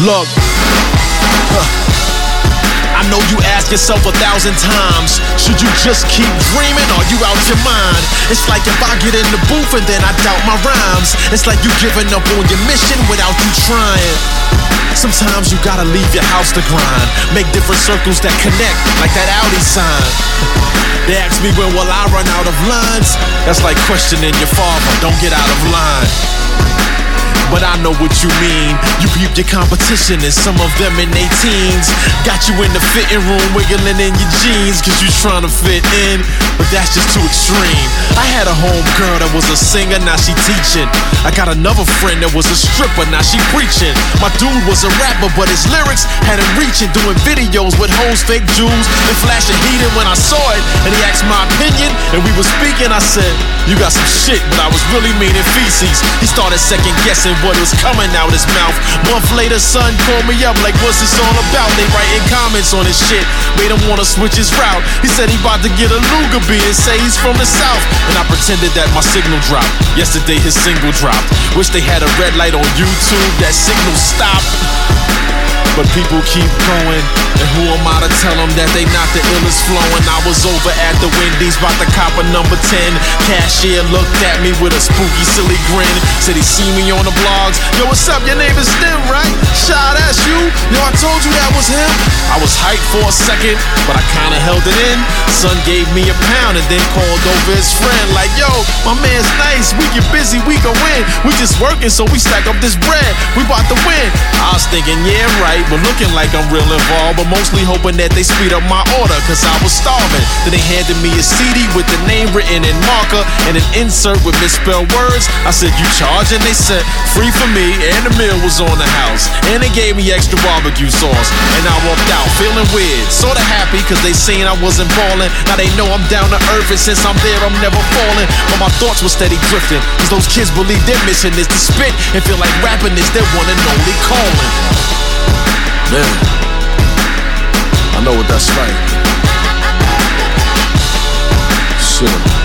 Look, I know you ask yourself 1,000 times, should you just keep dreaming or you out your mind? It's like if I get in the booth and then I doubt my rhymes. It's like you giving up on your mission without you trying. Sometimes you gotta leave your house to grind, make different circles that connect, like that Audi sign. They ask me when will I run out of lines? That's like questioning your father, don't get out of line. But I know what you mean. You peep your competition and some of them in their teens. Got you in the fitting room wiggling in your jeans, cause you trying to fit in, but that's just too extreme. I had a home girl that was a singer, now she teaching. I got another friend that was a stripper, now she preaching. My dude was a rapper, but his lyrics had him reaching, doing videos with hoes, fake Jews, and flashing heated. When I saw it and he asked my opinion and we were speaking, I said, you got some shit, but I was really meaning feces. He started second guessing what was coming out his mouth. Month later, son called me up like, what's this all about? They writing comments on his shit, made him wanna switch his route. He said he about to get a Luger beat and say he's from the South. And I pretended that my signal dropped. Yesterday his single dropped. Wish they had a red light on YouTube, that signal stopped. But people keep going, and who am I to tell them that they not the illest flowing? I was over at the Wendy's, bout to cop a number 10. Cashier looked at me with a spooky, silly grin. Said he see me on the blogs. Yo, what's up? Your name is Stim, right? Shy, that's you? Yo, I told you that was him. I was hyped for a second, but I kinda held it in. Son gave me a pound and then called over his friend. Like, yo, my man's nice, we get busy, we gon' win. We just working, so we stack up this bread. We bout to win. I was thinking, yeah, right, but looking like I'm real involved, but mostly hoping that they speed up my order, cause I was starving. Then they handed me a CD with the name written in marker and an insert with misspelled words. I said, you charge? And they said, free for me, and the meal was on the house. And they gave me extra barbecue sauce. And I walked out feeling weird, sorta happy, cause they seen I wasn't ballin'. Now they know I'm down to earth, and since I'm there, I'm never falling. But my thoughts were steady drifting, cause those kids believe their mission is to spit and feel like rapping is their one and only calling. Man, I know what that's like. Shit.